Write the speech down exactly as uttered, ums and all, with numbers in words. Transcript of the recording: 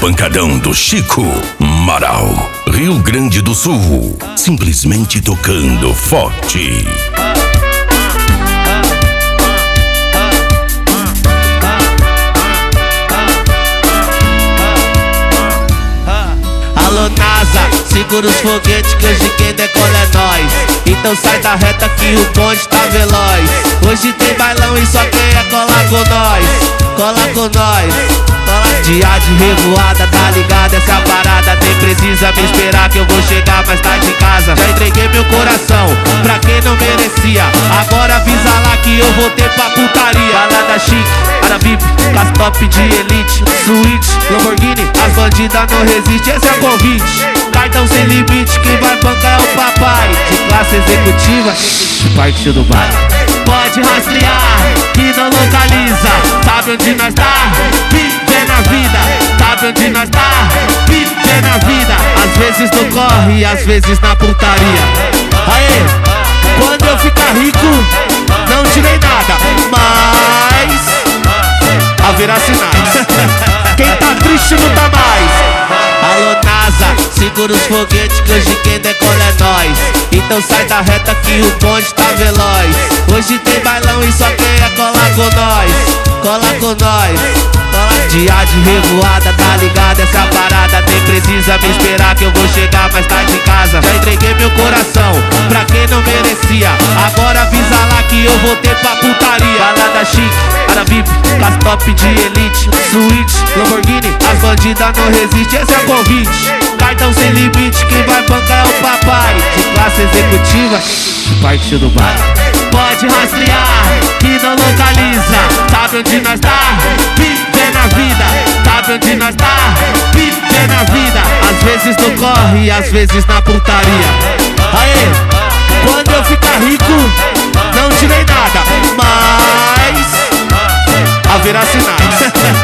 pancadão do Chico Marau. Rio Grande do Sul, simplesmente tocando forte. Alô NASA, segura os foguetes que hoje quem decola é nós. Então sai da reta que o bonde tá veloz. Hoje tem bailão e só quem é colar com nós. Cola com nós. Dia de revoada, tá ligado? Essa parada nem precisa me esperar que eu vou chegar mais tarde em casa. Já entreguei meu coração pra quem não merecia. Agora avisa lá que eu voltei pra putaria. Balada chique, área V I P, as top de elite, suíte, Lamborghini, as bandidas não resistem, esse é o convite. Cartão sem limite, quem vai bancar é o papai. De classe executiva, partiu do bar. Pode rastrear, que não localiza. Sabe onde nós tá? Viver na vida. Sabe onde nós tá? Viver na vida. Às vezes no corre e às vezes na putaria. Aê, quando eu ficar rico, não tirei nada, mas haverá sinais. Quem tá triste não tá mais. Alô NASA, segura os foguetes que hoje quem decola é nós. Então sai da reta que o bonde tá veloz. Hoje tem bailão e só quem é colar com nós. Cola com nós. Dia de revoada, tá ligado? Essa parada nem precisa me esperar que eu vou chegar mais tarde em casa. Já entreguei meu coração pra quem não merecia. Agora avisa lá que eu voltei pra putaria. Balada chique, área V I P, as top de elite, suíte, Lamborghini, as bandidas não resistem, esse é o convite. Cartão sem limite, quem vai bancar é o papai. De classe executiva, partiu do bar. Pode rastrear, que não localiza. Sabe onde nós tá? Viver na vida. Sabe onde nós tá? Viver na vida. Às vezes no corre e às vezes na putaria. Aê, quando eu ficar rico, não tirei nada, mas haverá sinais.